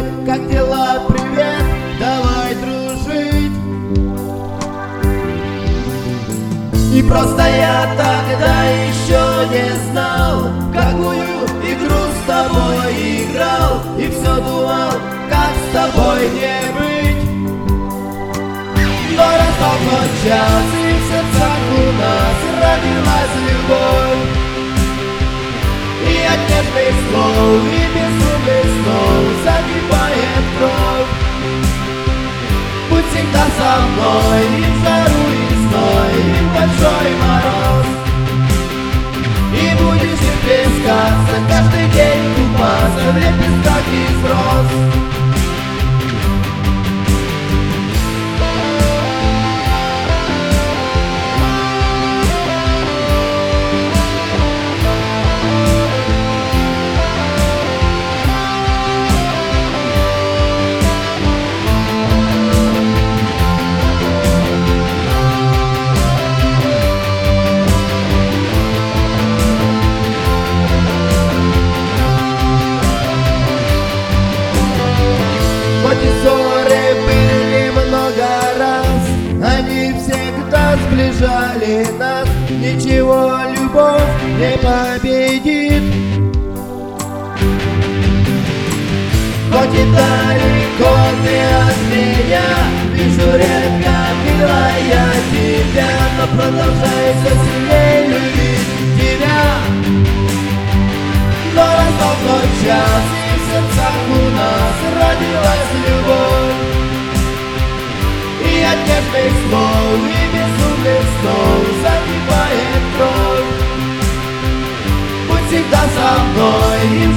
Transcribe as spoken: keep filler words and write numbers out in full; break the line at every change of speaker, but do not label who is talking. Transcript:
Привет, как дела? Привет, давай дружить. И просто я тогда еще не знал, какую игру с тобой играл, и все думал, как с тобой не быть. Но настал тот час, и в сердцах у нас родилась любовь. И от нежных слов, и безумных снов закипает кровь. Будь всегда со мной, и в жару, и в зной, и в большой мороз. И будешь и плескаться, каждый день купаться в лепестках из роз. Хоть и ссоры были много раз, они всегда сближали нас. Ничего любовь не победит. Хоть и далеко ты от меня, вижу редко, мила, я тебя, но продолжай все сильнее любить тебя. Но настал тот час, и в сердцах у нас родилась любовь. И от нежных слов, и безумных снов закипает кровь. Будь всегда со мной, и